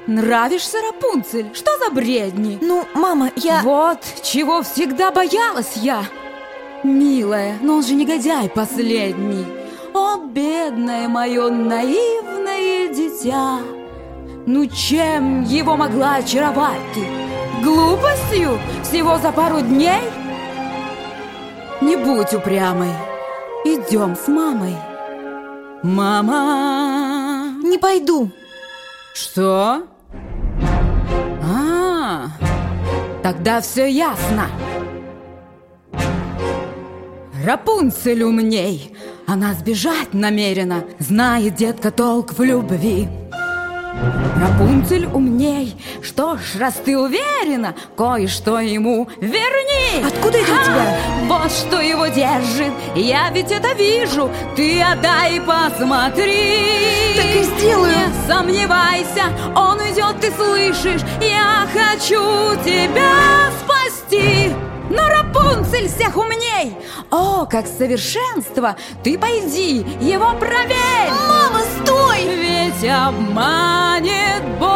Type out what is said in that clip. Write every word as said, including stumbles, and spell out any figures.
Нравишься, Рапунцель? Что за бредни? Ну, мама, я... Вот чего всегда боялась я. Милая, но он же негодяй последний. О, бедное мое наивное дитя! Ну чем его могла очаровать ты? Глупостью всего за пару дней? Не будь упрямой. Идем с мамой. Мама! Не пойду. Что? А, тогда все ясно. Рапунцель умней. Она сбежать намерена, знает, детка, толк в любви. Рапунцель умней. Что ж, раз ты уверена, кое-что ему верни. Откуда это у тебя? Вот что его держит, я ведь это вижу. Ты отдай и посмотри. Так и сделаю. Не сомневайся, он уйдет, ты слышишь. Я хочу тебя спасти. Но Рапунцель всех умней. О, как совершенство. Ты пойди, его проверь. Мама, стой! Ведь обманет Бог.